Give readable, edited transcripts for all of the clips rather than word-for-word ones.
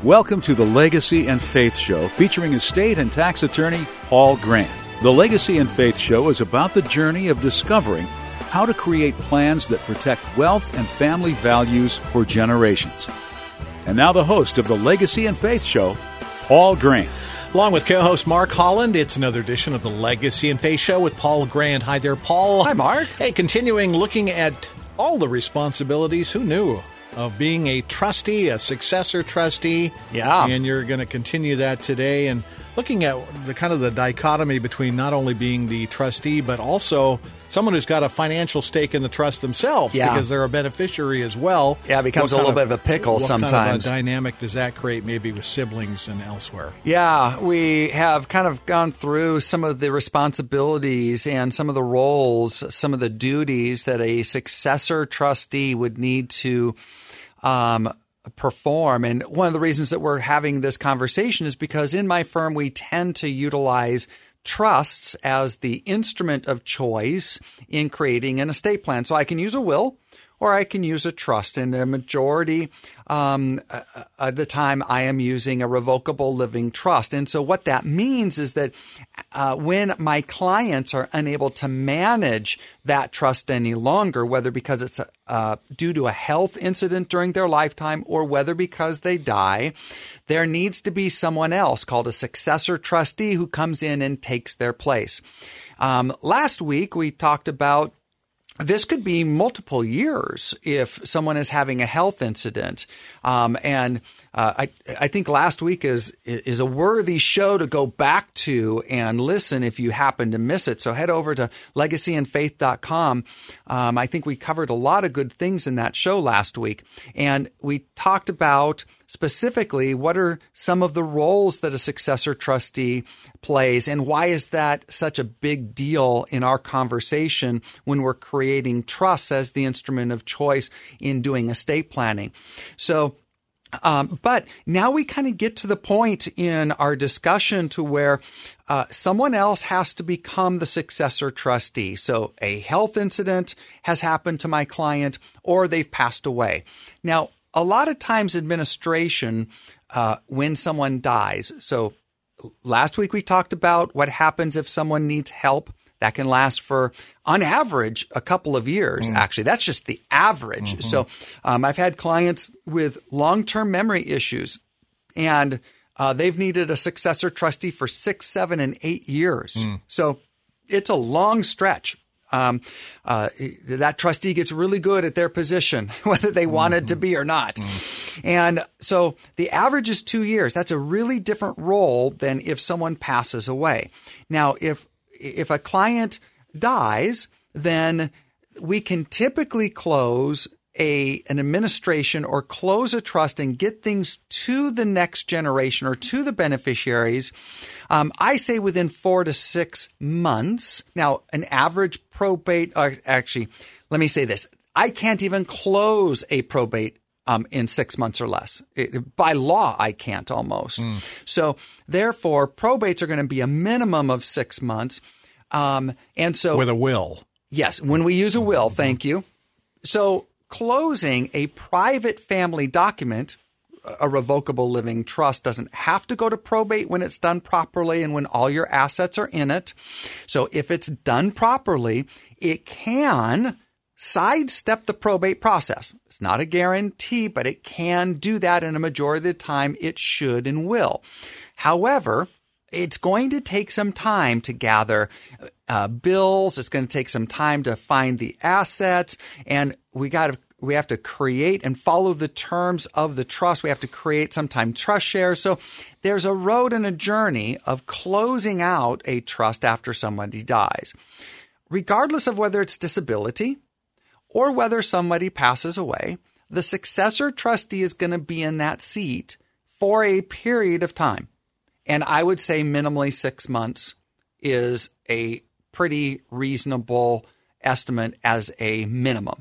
Welcome to the Legacy and Faith Show, featuring estate and tax attorney Paul Grant. The Legacy and Faith Show is about the journey of discovering how to create plans that protect wealth and family values for generations. And now the host of the Legacy and Faith Show, Paul Grant. Along with co-host Mark Holland, it's another edition of the Legacy and Faith Show with Paul Grant. Hi there, Paul. Hi, Mark. Hey, continuing looking at all the responsibilities, who knew, of being a trustee, a successor trustee. Yeah. And you're going to continue that today, and looking at the kind of the dichotomy between not only being the trustee, but also someone who's got a financial stake in the trust themselves, because they're a beneficiary as well. Yeah, it becomes a little bit of a pickle sometimes. What kind of a dynamic does that create maybe with siblings and elsewhere? Yeah, we have kind of gone through some of the responsibilities and some of the roles, some of the duties that a successor trustee would need to perform. And one of the reasons that we're having this conversation is because in my firm, we tend to utilize trusts as the instrument of choice in creating an estate plan. So I can use a will or I can use a trust. And the majority of the time I am using a revocable living trust. And so what that means is that when my clients are unable to manage that trust any longer, whether because it's due to a health incident during their lifetime or whether because they die, there needs to be someone else called a successor trustee who comes in and takes their place. Last week, we talked about this could be multiple years if someone is having a health incident. I think last week is a worthy show to go back to and listen if you happen to miss it. So head over to legacyandfaith.com. I think we covered a lot of good things in that show last week. And we talked about specifically what are some of the roles that a successor trustee plays and why is that such a big deal in our conversation when we're creating trusts as the instrument of choice in doing estate planning. So but now we kind of get to the point in our discussion to where someone else has to become the successor trustee. So a health incident has happened to my client or they've passed away. Now, a lot of times administration, when someone dies. So last week we talked about what happens if someone needs help. That can last for, on average, a couple of years, actually. That's just the average. Mm-hmm. So I've had clients with long-term memory issues, and they've needed a successor trustee for 6, 7, and 8 years. So it's a long stretch. That trustee gets really good at their position, whether they wanted to be or not. And so the average is 2 years. That's a really different role than if someone passes away. Now, if a client dies, then we can typically close an administration or close a trust and get things to the next generation or to the beneficiaries. I say within 4 to 6 months. Now, an average probate, actually, let me say this. I can't even close a probate in 6 months or less. By law, I can't almost. So therefore, probates are going to be a minimum of 6 months. And so with a will. Yes. When we use a will, thank you. So closing a private family document, a revocable living trust, doesn't have to go to probate when it's done properly and when all your assets are in it. So if it's done properly, it can sidestep the probate process. It's not a guarantee, but it can do that, and a majority of the time it should and will. However, it's going to take some time to gather bills. It's going to take some time to find the assets, and we have to create and follow the terms of the trust. We have to create sometimes trust shares. So there's a road and a journey of closing out a trust after somebody dies. Regardless of whether it's disability or whether somebody passes away, the successor trustee is going to be in that seat for a period of time. And I would say minimally 6 months is a pretty reasonable estimate as a minimum.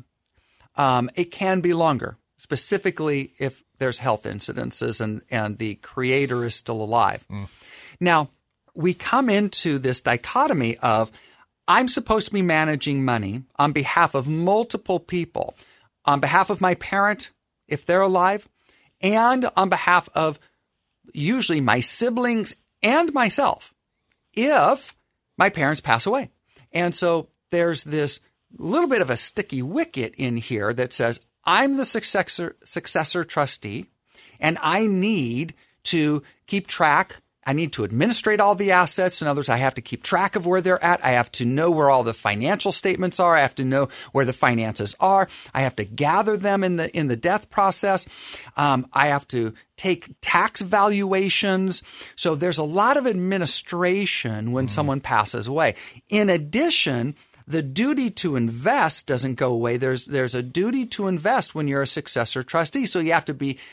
It can be longer, specifically if there's health incidences and the creator is still alive. Now, we come into this dichotomy of I'm supposed to be managing money on behalf of multiple people, on behalf of my parent, if they're alive, and on behalf of usually my siblings and myself if my parents pass away. And so there's this little bit of a sticky wicket in here that says, I'm the successor trustee, and I need to keep track. I need to administrate all the assets. In other words, I have to keep track of where they're at. I have to know where all the financial statements are. I have to know where the finances are. I have to gather them in the death process. I have to take tax valuations. So there's a lot of administration when someone passes away. In addition, the duty to invest doesn't go away. There's a duty to invest when you're a successor trustee. So you have to be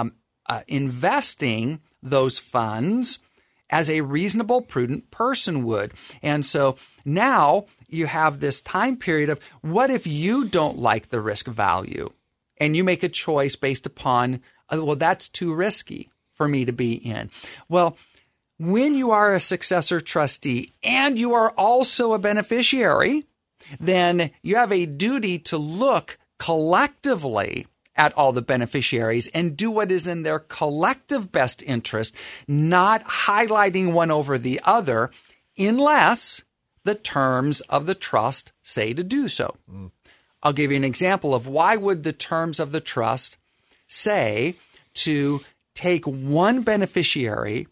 investing those funds as a reasonable, prudent person would. And so now you have this time period of what if you don't like the risk value and you make a choice based upon, well, that's too risky for me to be in. Well, when you are a successor trustee and you are also a beneficiary, then you have a duty to look collectively at all the beneficiaries and do what is in their collective best interest, not highlighting one over the other unless the terms of the trust say to do so. I'll give you an example of why would the terms of the trust say to take one beneficiary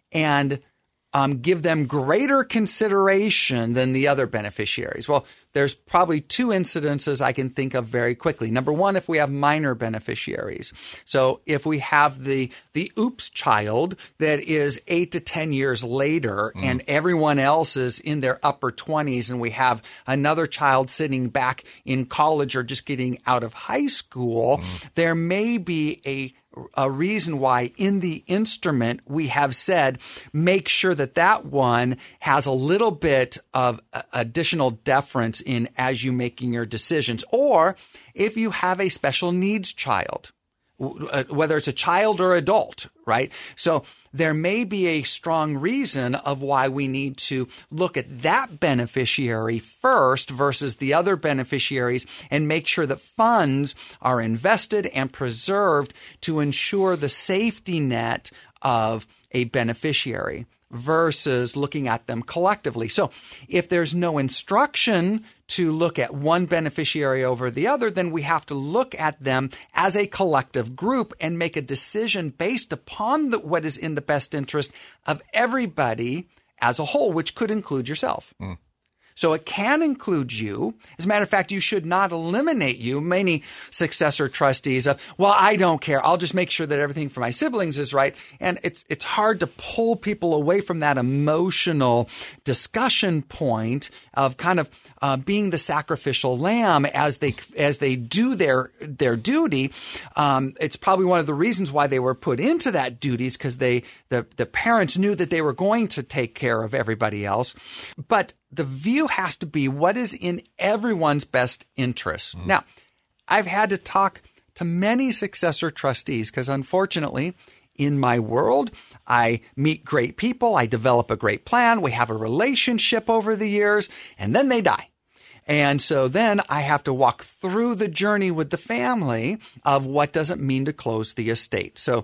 and give them greater consideration than the other beneficiaries. Well, there's probably two incidences I can think of very quickly. Number one, if we have minor beneficiaries. So if we have the oops child that is 8 to 10 years later and everyone else is in their upper 20s and we have another child sitting back in college or just getting out of high school, there may be a reason why in the instrument we have said make sure that one has a little bit of additional deference in as you making your decisions. Or if you have a special needs child, whether it's a child or adult, right? So there may be a strong reason of why we need to look at that beneficiary first versus the other beneficiaries and make sure that funds are invested and preserved to ensure the safety net of a beneficiary versus looking at them collectively. So if there's no instruction to look at one beneficiary over the other, then we have to look at them as a collective group and make a decision based upon what is in the best interest of everybody as a whole, which could include yourself. So it can include you. As a matter of fact, you should not eliminate you. Many successor trustees of, well, I don't care. I'll just make sure that everything for my siblings is right. And it's hard to pull people away from that emotional discussion point of kind of being the sacrificial lamb as they do their duty. It's probably one of the reasons why they were put into that duties because the parents knew that they were going to take care of everybody else. But the view has to be what is in everyone's best interest. Now, I've had to talk to many successor trustees because unfortunately, in my world, I meet great people, I develop a great plan, we have a relationship over the years, and then they die. And so then I have to walk through the journey with the family of what does it mean to close the estate. So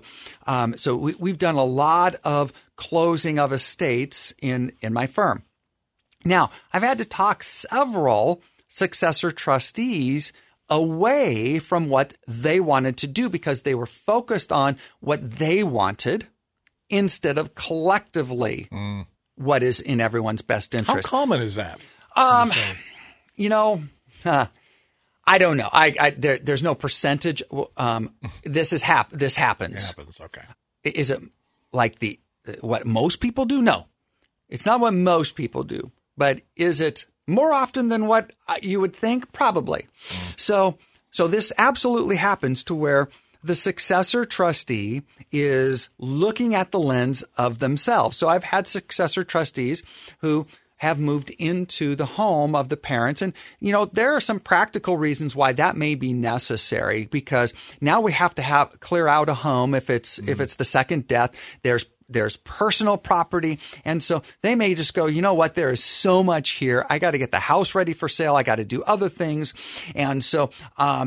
we've done a lot of closing of estates in my firm. Now, I've had to talk several successor trustees away from what they wanted to do because they were focused on what they wanted instead of collectively what is in everyone's best interest. How common is that? I don't know. There's no percentage. This happens. It happens. Okay. Is it like what most people do? No, it's not what most people do. But is it more often than what you would think? Probably. So this absolutely happens to where the successor trustee is looking at the lens of themselves. So I've had successor trustees who have moved into the home of the parents. And, there are some practical reasons why that may be necessary because now we have to clear out a home. If it's the second death, there's there's personal property. And so they may just go, you know what, there is so much here. I got to get the house ready for sale. I got to do other things. And so I'm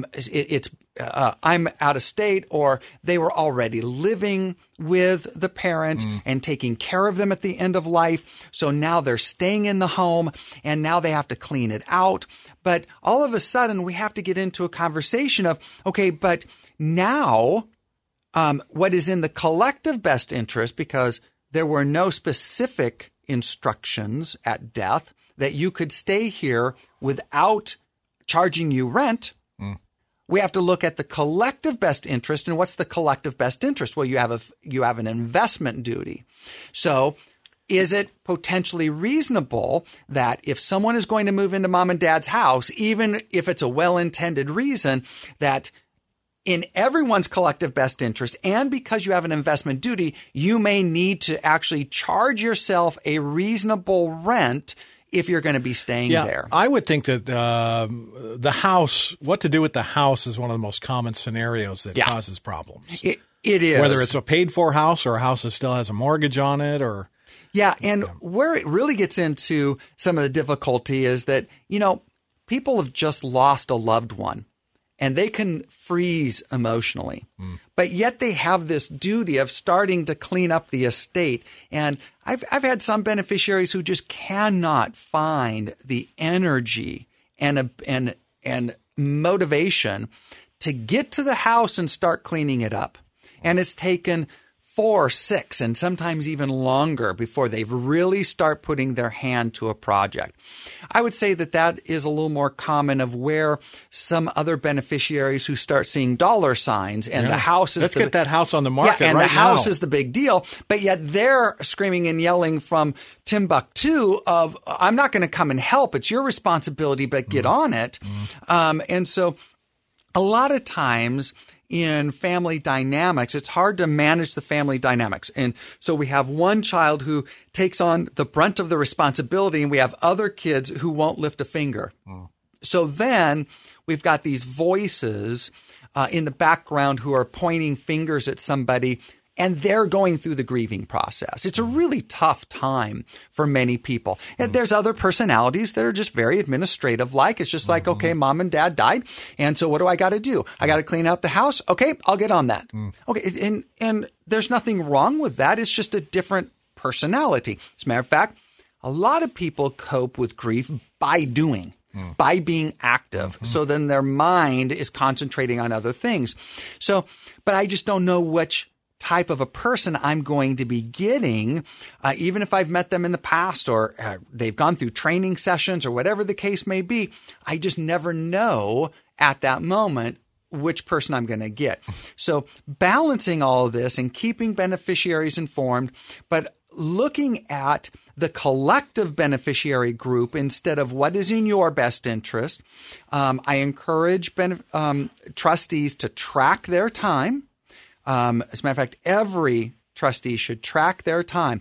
out of state, or they were already living with the parent and taking care of them at the end of life. So now they're staying in the home, and now they have to clean it out. But all of a sudden, we have to get into a conversation of, okay, but now what is in the collective best interest, because there were no specific instructions at death that you could stay here without charging you rent. We have to look at the collective best interest. And what's the collective best interest? Well, you have an investment duty. So is it potentially reasonable that if someone is going to move into mom and dad's house, even if it's a well-intended reason, that in everyone's collective best interest, and because you have an investment duty, you may need to actually charge yourself a reasonable rent if you're going to be staying there? I would think that the house, what to do with the house, is one of the most common scenarios that causes problems. It is. Whether it's a paid-for house or a house that still has a mortgage on it, or... Yeah, and where it really gets into some of the difficulty is that, people have just lost a loved one, and they can freeze emotionally. But yet they have this duty of starting to clean up the estate. And I've had some beneficiaries who just cannot find the energy and motivation to get to the house and start cleaning it up. And it's taken 4, 6, and sometimes even longer before they really start putting their hand to a project. I would say that is a little more common of where some other beneficiaries who start seeing dollar signs and the house is... Let's get that house on the market and right the house now. is the big deal, but yet they're screaming and yelling from Timbuktu of, I'm not going to come and help. It's your responsibility, but get on it. And so a lot of times in family dynamics, it's hard to manage the family dynamics. And so we have one child who takes on the brunt of the responsibility, and we have other kids who won't lift a finger. So then we've got these voices in the background who are pointing fingers at somebody, and they're going through the grieving process. It's a really tough time for many people. And there's other personalities that are just very administrative like. It's just like, okay, mom and dad died, and so what do I got to do? I got to clean out the house? Okay, I'll get on that. Okay, and there's nothing wrong with that. It's just a different personality. As a matter of fact, a lot of people cope with grief by doing. By being active. So then their mind is concentrating on other things. So, but I just don't know which type of a person I'm going to be getting, even if I've met them in the past or they've gone through training sessions or whatever the case may be. I just never know at that moment which person I'm going to get. So balancing all of this and keeping beneficiaries informed, but looking at the collective beneficiary group instead of what is in your best interest. I encourage trustees to track their time. As a matter of fact, every trustee should track their time.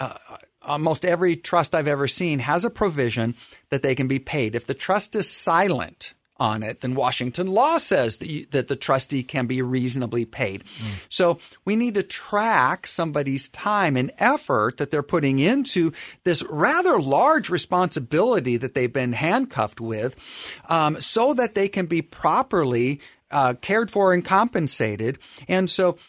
Almost every trust I've ever seen has a provision that they can be paid. If the trust is silent on it, then Washington law says that the trustee can be reasonably paid. So we need to track somebody's time and effort that they're putting into this rather large responsibility that they've been handcuffed with, so that they can be properly cared for and compensated. And so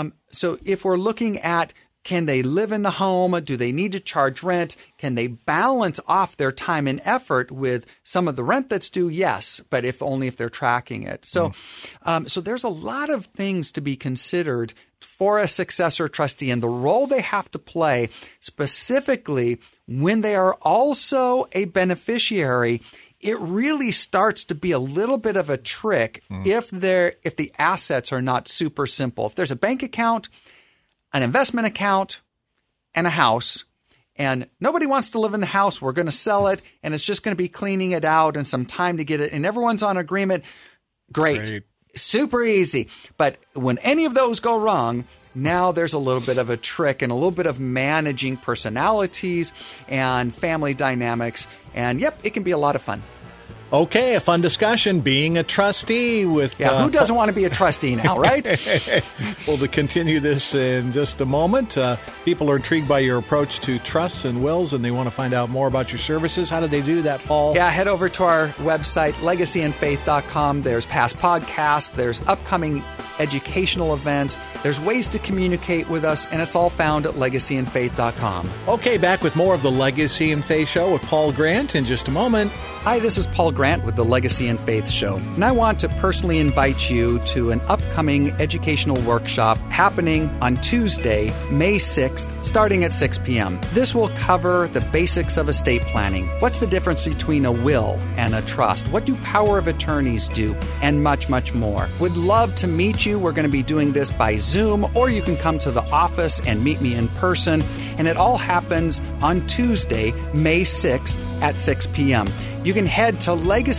if we're looking at, can they live in the home? Do they need to charge rent? Can they balance off their time and effort with some of the rent that's due? Yes, but only if they're tracking it. So there's a lot of things to be considered for a successor trustee and the role they have to play, specifically when they are also a beneficiary. It really starts to be a little bit of a trick if the assets are not super simple. If there's a bank account, an investment account, and a house, and nobody wants to live in the house, we're going to sell it, and it's just going to be cleaning it out and some time to get it, and everyone's on agreement, great. Super easy. But when any of those go wrong, now there's a little bit of a trick and a little bit of managing personalities and family dynamics, and it can be a lot of fun. Okay, a fun discussion, being a trustee with... who doesn't want to be a trustee now, right? Well, to continue this in just a moment, people are intrigued by your approach to trusts and wills, and they want to find out more about your services. How do they do that, Paul? Yeah, head over to our website, legacyandfaith.com. There's past podcasts, there's upcoming educational events, there's ways to communicate with us, and it's all found at legacyandfaith.com. Okay, back with more of the Legacy and Faith Show with Paul Grant in just a moment. Hi, this is Paul Grant with the Legacy and Faith Show, and I want to personally invite you to an upcoming educational workshop happening on Tuesday, May 6th, starting at 6 p.m. This will cover the basics of estate planning. What's the difference between a will and a trust? What do power of attorneys do? And much, much more. Would love to meet you. We're going to be doing this by Zoom, or you can come to the office and meet me in person, and it all happens on Tuesday, May 6th at 6 p.m. You can head to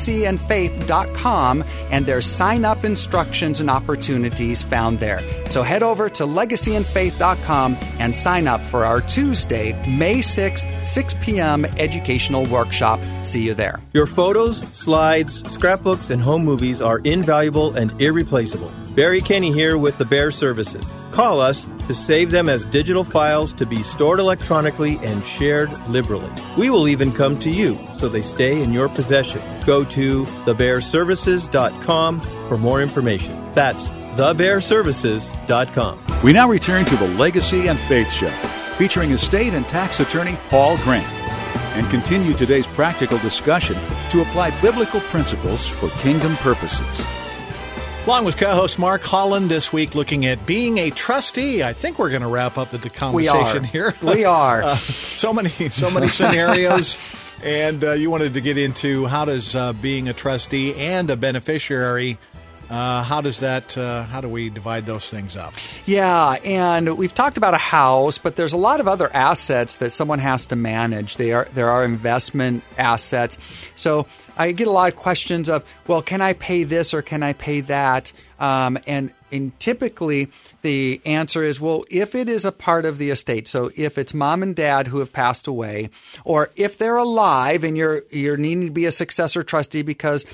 legacyandfaith.com, and there's sign-up instructions and opportunities found there. So head over to legacyandfaith.com and sign up for our Tuesday, May 6th, 6 p.m. educational workshop. See you there. Your photos, slides, scrapbooks, and home movies are invaluable and irreplaceable. Barry Kenny here with the Bear Services. Call us to save them as digital files to be stored electronically and shared liberally. We will even come to you so they stay in your possession. Go to thebearservices.com for more information. That's thebearservices.com. We now return to the Legacy and Faith Show, featuring estate and tax attorney Paul Grant, and continue today's practical discussion to apply biblical principles for kingdom purposes. Along with co-host Mark Holland this week, looking at being a trustee. I think we're going to wrap up the conversation here. We are. So many scenarios. And you wanted to get into how does being a trustee and a beneficiary, how do we divide those things up? Yeah, and we've talked about a house, but there's a lot of other assets that someone has to manage. There are investment assets. So I get a lot of questions of, well, can I pay this or can I pay that? And typically the answer is, well, if it is a part of the estate, so if it's mom and dad who have passed away, or if they're alive and you're needing to be a successor trustee because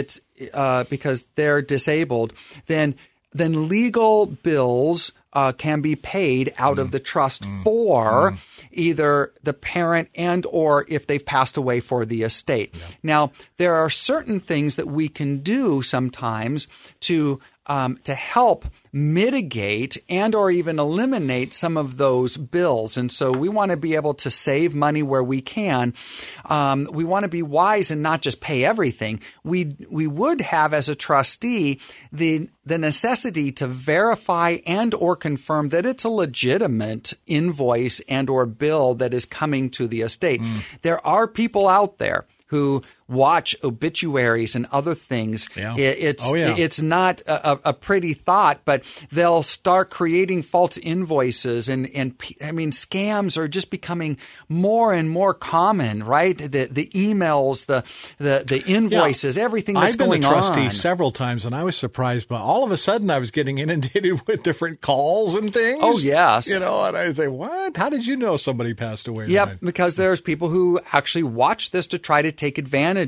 they're disabled, then legal bills can be paid out of the trust for either the parent and or if they've passed away for the estate. Yeah. Now, there are certain things that we can do sometimes to help mitigate and or even eliminate some of those bills. And so we want to be able to save money where we can. We want to be wise and not just pay everything. We would have as a trustee the necessity to verify and or confirm that it's a legitimate invoice and or bill that is coming to the estate. There are people out there who watch obituaries and other things. Yeah. It's not a pretty thought, but they'll start creating false invoices and I mean, scams are just becoming more and more common, right? The emails, the invoices, everything that's going on. I've been a trustee several times, and I was surprised, but all of a sudden I was getting inundated with different calls and things. Oh, yes. And I think, what? How did you know somebody passed away? Yep, because there's people who actually watch this to try to take advantage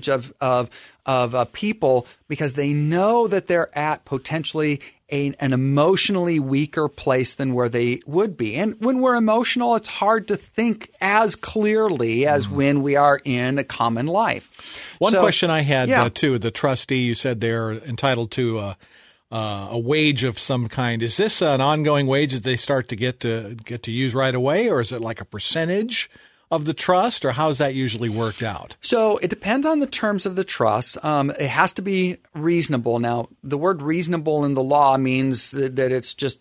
of people because they know that they're at potentially an emotionally weaker place than where they would be. And when we're emotional, it's hard to think as clearly as when we are in a common life. One question I had, too, the trustee, you said they're entitled to a wage of some kind. Is this an ongoing wage that they start to get to use right away, or is it like a percentage of the trust, or how is that usually worked out? So it depends on the terms of the trust. It has to be reasonable. Now, the word reasonable in the law means that it's just,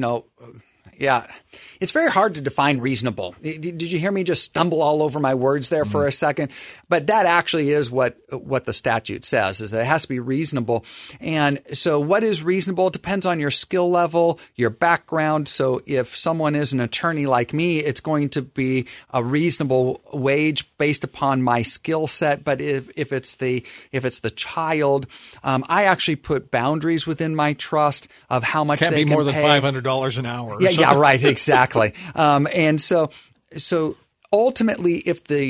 it's very hard to define reasonable. Did you hear me just stumble all over my words there for a second? But that actually is what the statute says, is that it has to be reasonable. And so what is reasonable? It depends on your skill level, your background. So if someone is an attorney like me, it's going to be a reasonable wage based upon my skill set. But if it's the child, I actually put boundaries within my trust of how much they can pay. Can't be more than $500 an hour. Yeah, right, exactly. And so ultimately, if the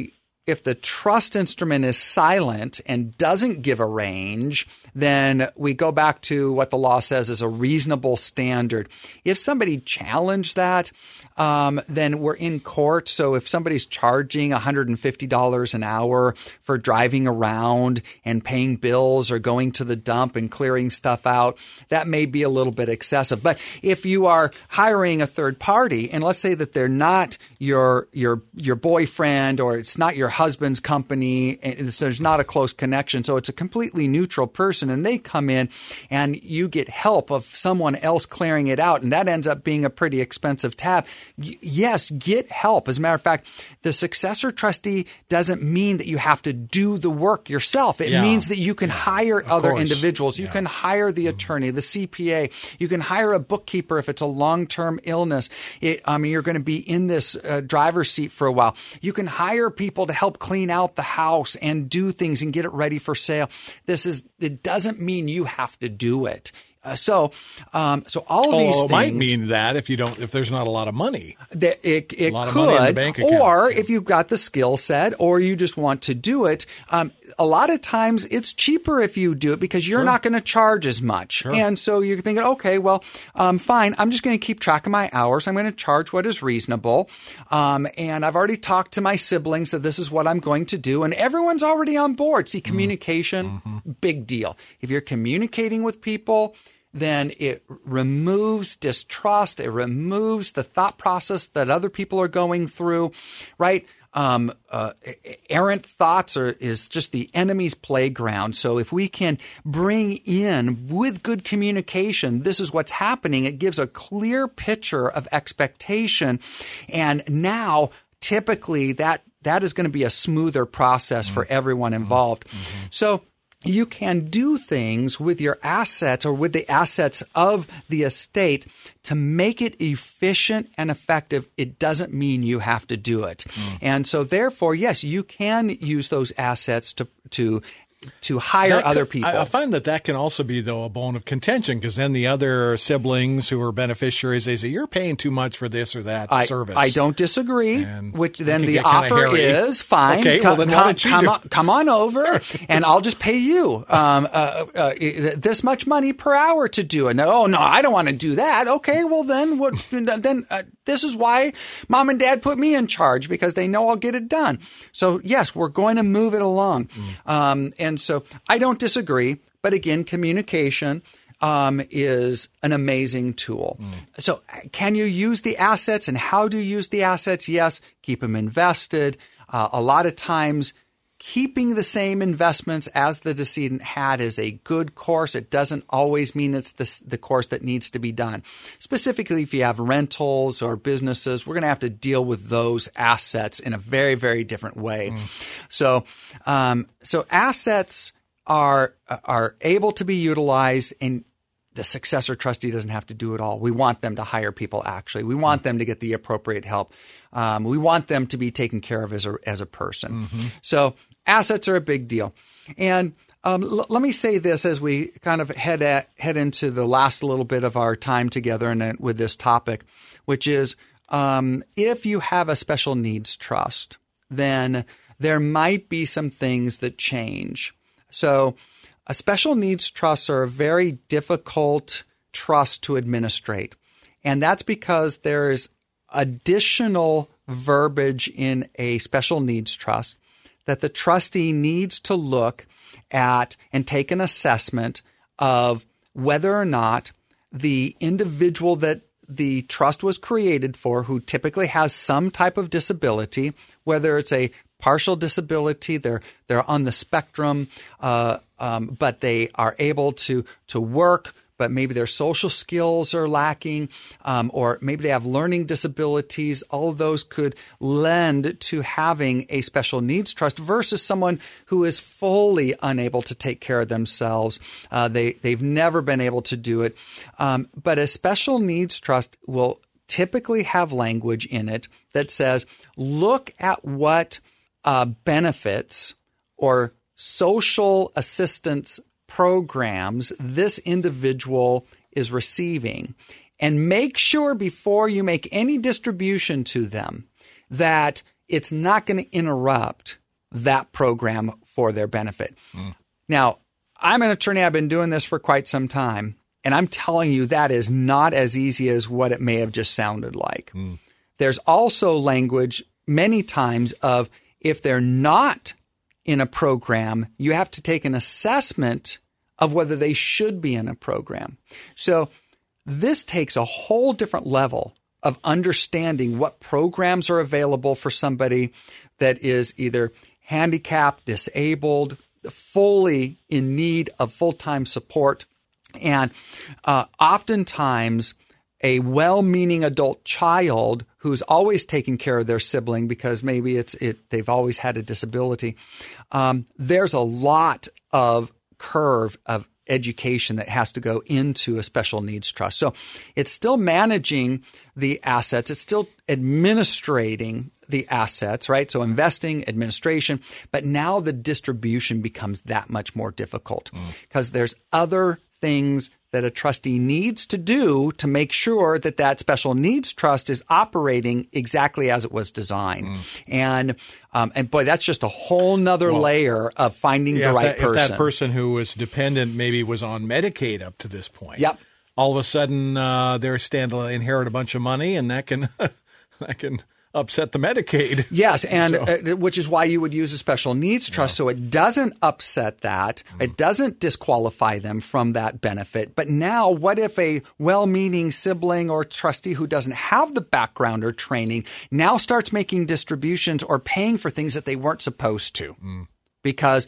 if the trust instrument is silent and doesn't give a range, then we go back to what the law says is a reasonable standard. If somebody challenged that, then we're in court. So if somebody's charging $150 an hour for driving around and paying bills or going to the dump and clearing stuff out, that may be a little bit excessive. But if you are hiring a third party, and let's say that they're not your boyfriend, or it's not your husband's company, and there's not a close connection, so it's a completely neutral person, and they come in and you get help of someone else clearing it out, and that ends up being a pretty expensive tab. Yes, get help. As a matter of fact, the successor trustee doesn't mean that you have to do the work yourself. It means that you can hire other individuals. You can hire the attorney, the CPA. You can hire a bookkeeper if it's a long-term illness. You're going to be in this driver's seat for a while. You can hire people to help clean out the house and do things and get it ready for sale. It doesn't mean you have to do it. So all of these things. It might mean that if there's not a lot of money. It a lot could, of money in the bank account. Or if you've got the skill set, or you just want to do it. A lot of times it's cheaper if you do it because you're not going to charge as much. Sure. And so you're thinking, okay, well, fine. I'm just going to keep track of my hours. I'm going to charge what is reasonable. And I've already talked to my siblings that this is what I'm going to do. And everyone's already on board. See, communication, big deal. If you're communicating with people, then it removes distrust. It removes the thought process that other people are going through, right? Errant thoughts is just the enemy's playground. So if we can bring in, with good communication, this is what's happening, it gives a clear picture of expectation. And now, typically, that is going to be a smoother process for everyone involved. So you can do things with your assets or with the assets of the estate to make it efficient and effective. It doesn't mean you have to do it. And so therefore, yes, you can use those assets to hire other people. I find that can also be, though, a bone of contention, because then the other siblings who are beneficiaries, they say, you're paying too much for this or that service. I don't disagree, which then the offer is, fine, okay, well, then come on over, and I'll just pay you this much money per hour to do it. No, I don't want to do that. Okay, well, then this is why Mom and Dad put me in charge, because they know I'll get it done. So, yes, we're going to move it along. And so I don't disagree. But again, communication is an amazing tool. So can you use the assets, and how do you use the assets? Yes, keep them invested. A lot of times, keeping the same investments as the decedent had is a good course. It doesn't always mean it's the course that needs to be done. Specifically, if you have rentals or businesses, we're going to have to deal with those assets in a very, very different way. So assets are able to be utilized, and the successor trustee doesn't have to do it all. We want them to hire people, actually. We want them to get the appropriate help. We want them to be taken care of as a person. So assets are a big deal. And let me say this as we kind of head into the last little bit of our time together and with this topic, which is if you have a special needs trust, then there might be some things that change. So a special needs trusts are a very difficult trust to administrate. And that's because there's additional verbiage in a special needs trust that the trustee needs to look at and take an assessment of whether or not the individual that the trust was created for, who typically has some type of disability, whether it's a partial disability, they're on the spectrum, but they are able to work, but maybe their social skills are lacking, or maybe they have learning disabilities. All of those could lend to having a special needs trust versus someone who is fully unable to take care of themselves. They've never been able to do it. But a special needs trust will typically have language in it that says, look at what benefits or social assistance programs this individual is receiving, and make sure before you make any distribution to them that it's not going to interrupt that program for their benefit. Now, I'm an attorney. I've been doing this for quite some time. And I'm telling you, that is not as easy as what it may have just sounded like. There's also language many times of if they're not in a program, you have to take an assessment of whether they should be in a program. So this takes a whole different level of understanding what programs are available for somebody that is either handicapped, disabled, fully in need of full-time support. And oftentimes, a well-meaning adult child who's always taking care of their sibling because maybe they've always had a disability, there's a lot of curve of education that has to go into a special needs trust. So it's still managing the assets. It's still administrating the assets, right? So investing, administration, but now the distribution becomes that much more difficult because there's other things that a trustee needs to do to make sure that that special needs trust is operating exactly as it was designed. And boy, that's just a whole nother layer of finding the right person. If that person who was dependent maybe was on Medicaid up to this point, all of a sudden they're stand to inherit a bunch of money, and that can upset the Medicaid. Yes, and which is why you would use a special needs trust so it doesn't upset that. It doesn't disqualify them from that benefit. But now what if a well-meaning sibling or trustee who doesn't have the background or training now starts making distributions or paying for things that they weren't supposed to? Because,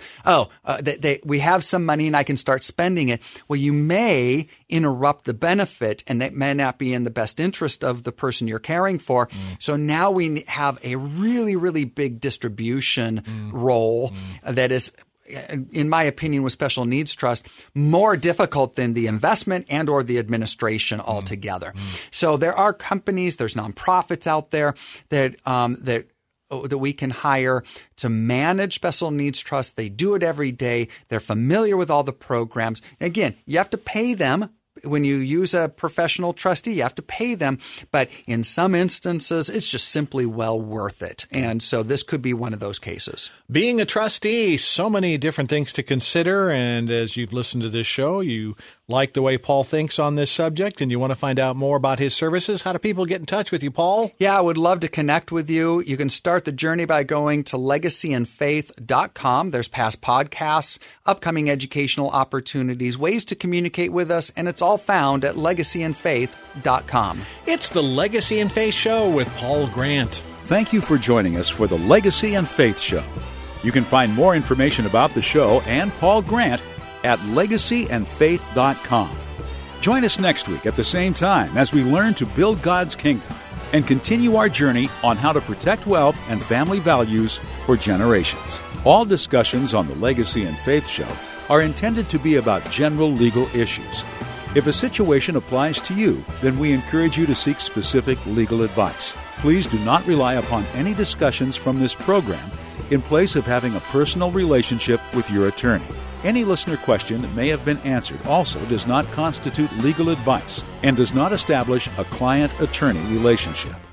we have some money and I can start spending it. Well, you may interrupt the benefit, and that may not be in the best interest of the person you're caring for. So now we have a really, really big distribution role that is, in my opinion, with special needs trust, more difficult than the investment and or the administration altogether. So there are companies, there's nonprofits out there that we can hire to manage special needs trusts. They do it every day. They're familiar with all the programs. And again, you have to pay them. When you use a professional trustee, you have to pay them. But in some instances, it's just simply well worth it. And so this could be one of those cases. Being a trustee, so many different things to consider. And as you've listened to this show, you like the way Paul thinks on this subject and you want to find out more about his services. How do people get in touch with you, Paul? Yeah, I would love to connect with you. You can start the journey by going to legacyandfaith.com. There's past podcasts, upcoming educational opportunities, ways to communicate with us, and it's all found at legacyandfaith.com. It's the Legacy and Faith Show with Paul Grant. Thank you for joining us for the Legacy and Faith Show. You can find more information about the show and Paul Grant at legacyandfaith.com. Join us next week at the same time as we learn to build God's kingdom and continue our journey on how to protect wealth and family values for generations. All discussions on the Legacy and Faith Show are intended to be about general legal issues. If a situation applies to you, then we encourage you to seek specific legal advice. Please do not rely upon any discussions from this program in place of having a personal relationship with your attorney. Any listener question that may have been answered also does not constitute legal advice and does not establish a client-attorney relationship.